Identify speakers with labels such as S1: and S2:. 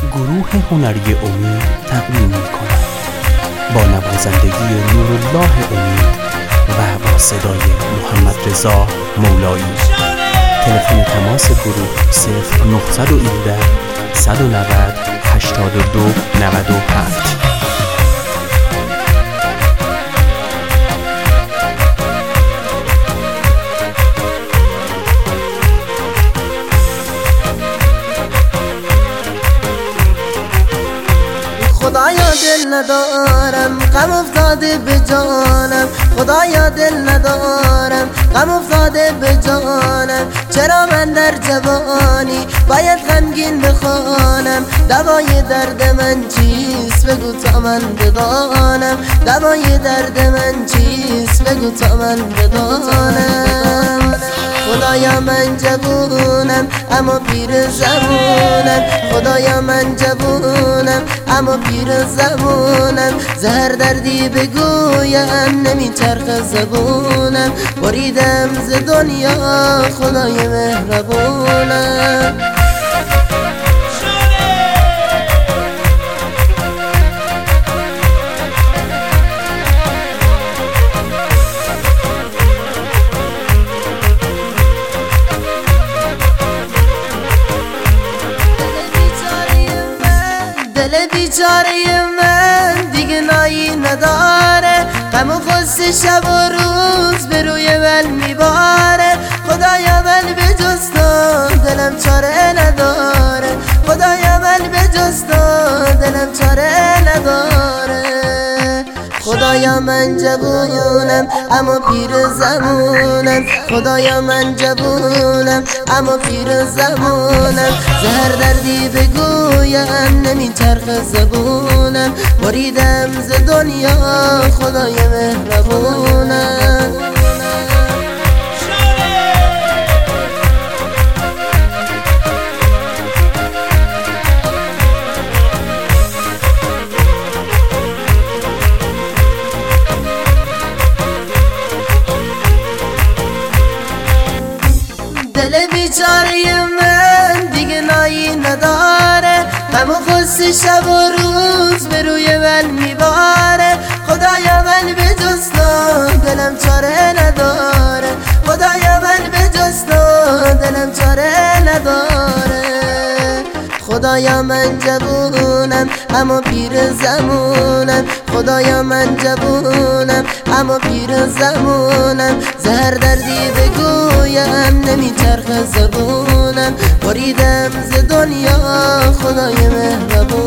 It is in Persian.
S1: گروه هنری امید تقدیم می‌کند با نوازندگی نورالله امید و با صدای محمد رضا مولایی. تلفن تماس گروه 0917 190 82 97.
S2: خدایا دل ندارم غم افتاده به جانم، خدایا دل ندارم غم افتاده به جانم. چرا من در جوانی باید غمگین بخوانم؟ دوای درد من چیست بگو تا من بدانم، دوای درد من چیست بگو تا من بدانم. خدایا من جوونم اما پیر زمونم، خدایا من جوونم اما پیر زمونم. زهر دردی بگویم نمیچرخ زبونم، بریدم ز دنیا خدای مهربونم. دل بیچاره من دیگه نایی نداره، غم و غصه شب و روز به روی من میباره. خدایا من به جز تو دلم چاره نداره، خدایا من به جز تو دلم چاره نداره. خدایا من جوونم اما پیر زمونم، خدایا من جوونم اما پیر زمونم. زهر دردی بگویم نمیچرخ زبونم، بریدم ز دنیا خدای مهربونم. دل بیچاره من دیگه نایی نداره، غم و غصه شب و روز به روی من میباره. خدایا من به جز تو دلم چاره نداره، خدایا من به جز تو دلم چاره نداره. خدایا من جوونم اما پیر زمونم، خدایا من جوونم اما پیر زمونم. زهر دردی بگویم نمیچرخ زبونم، بریدم ز دنیا خدای مهربون.